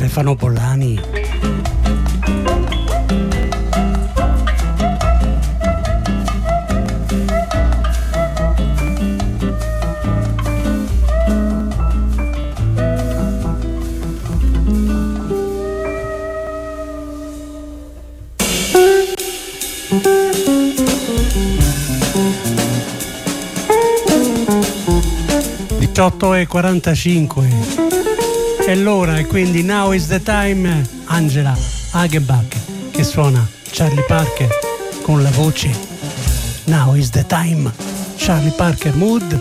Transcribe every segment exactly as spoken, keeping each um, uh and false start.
Stefano Pollani. diciotto e quarantacinque è l'ora, e quindi now is the time. Angela Hagenbach che suona Charlie Parker con la voce. Now is the time, Charlie Parker mood.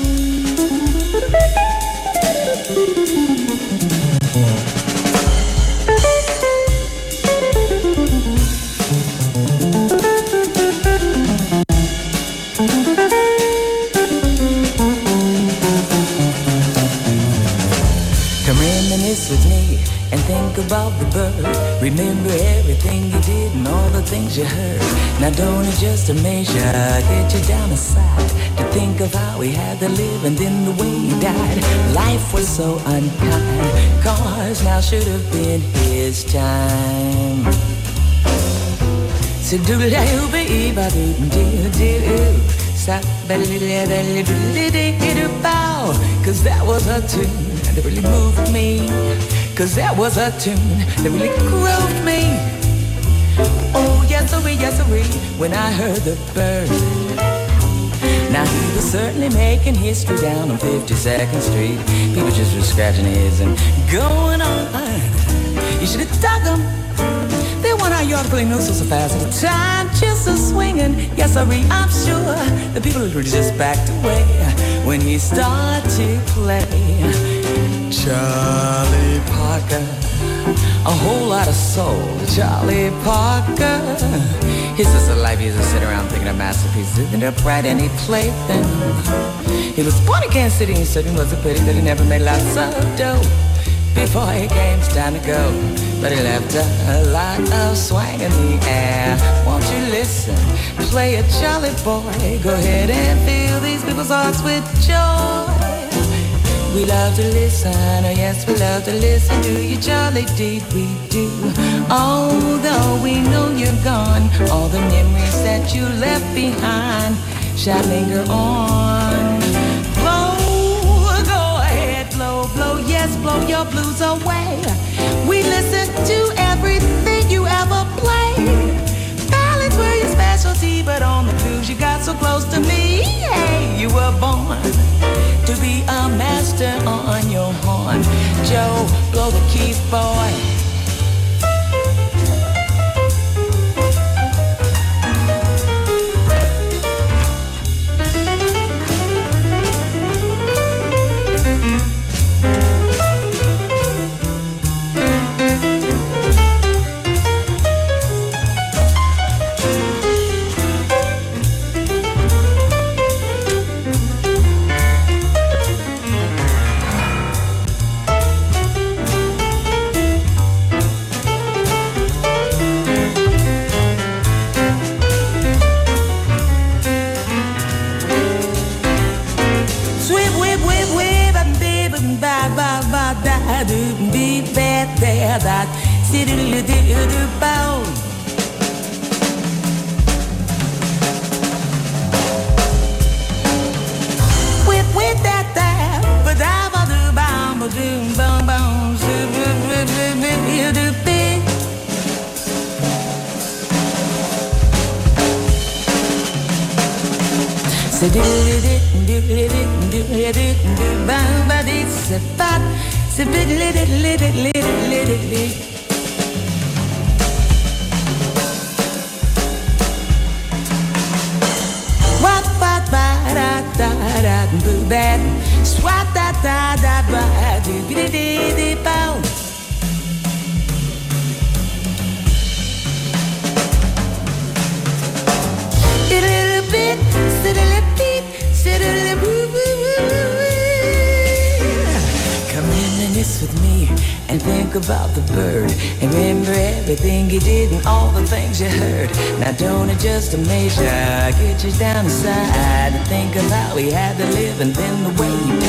With me and think about the bird. Remember everything you did and all the things you heard. Now don't it just amaze you, get you down aside to think of how we had to live and then the way he died. Life was so unkind, cause now should have been his time. So do do be ba do do do stop bow, cause that was a tune that really moved me, cause that was a tune that really grooved me. Oh yes sirree, yes sirree, when I heard the bird. Now he was certainly making history down on fifty-second Street. People just were scratching heads and going on. You should have dug them. They want how you ought to play no so so fast. The time just a swinging. Yes sirree, I'm sure the people were just backed away when he started to play. Charlie Parker, a whole lot of soul. Charlie Parker, his sister life used to sit around thinking of masterpieces and upright any plaything. He was born in Kansas City and certainly was a pity that he never made lots of dough before he came time to go. But he left a lot of swang in the air. Won't you listen, play a Charlie boy. Go ahead and fill these people's hearts with joy. We love to listen, oh yes, we love to listen to you, Charlie, deed we do. Although we know you're gone, all the memories that you left behind shall linger on. Blow, go ahead, blow, blow, yes, blow your blues away. We listen to everything you ever played. Ballads were your specialty, but on the blues you got so close to me. Hey, you were born to be a master on your horn. Joe, blow the keys, boy. That city do bow. With with that that, but I ba do bow, ba do bow bow, do do big. So do do do do do do do do bow ba dee se pat. What, what, ba, da, da, da, boo, bad. Swat, da, da, da, ba, do, be, dee, dee, bow. A little bit, sit a little beat, sit a little boo, boo, boo, boo. Come reminisce with me and think about the bird. And remember everything you did and all the things you heard. Now don't it just amaze ya, get you down the side and think of how we had to live and then the way you